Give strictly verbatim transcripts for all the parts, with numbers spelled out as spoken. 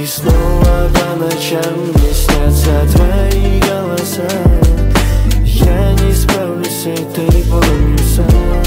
И снова по ночам мне снятся твои голоса. Я не справлюсь с этой болью сам.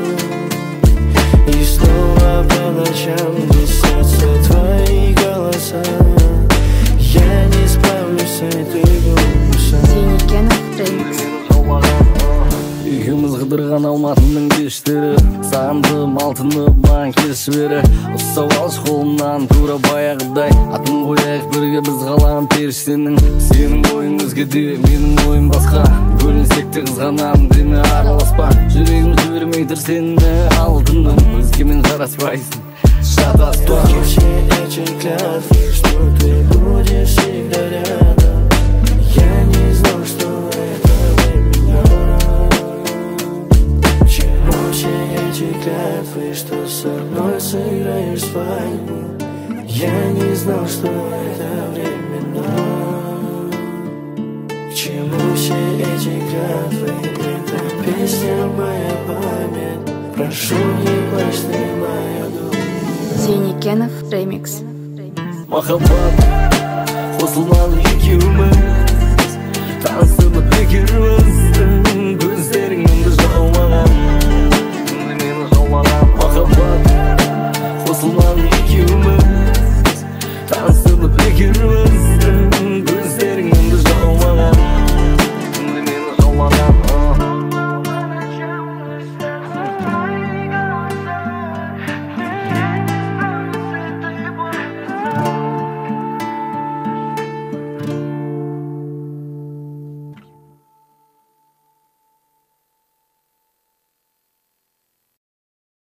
И снова по ночам мне снятся твои голоса. Я не справлюсь с этой болью сам. Зейнекенов ремикс. Үйіміз қыдырған алматының кештері, сағындым алтынып маған кеш бері. Ұстап алшы қолымнан тура баяғыдай, атын қояйық бірге біз қалаған періштенің. Сенің ойың өзгеде, менің ойым басқа, бөлінсек те қызғанамын деме араласпа. Жүрегім жібермей тұр сені алтыным, өзгемен жараспайсың, шатаспа. Все эти клятвы, что ты будешь всегда рядом. Я не знал, что это временно. Все эти клятвы, что со мной сыграешь свадьбу. Я не знал, что это временно. К чему все эти клятвы? Это песня моя память. Прошу, не плачь ты, моя душа. Зейнекенов ремикс. Махаббат қосылмалы екеуміз, танысып бекерміз.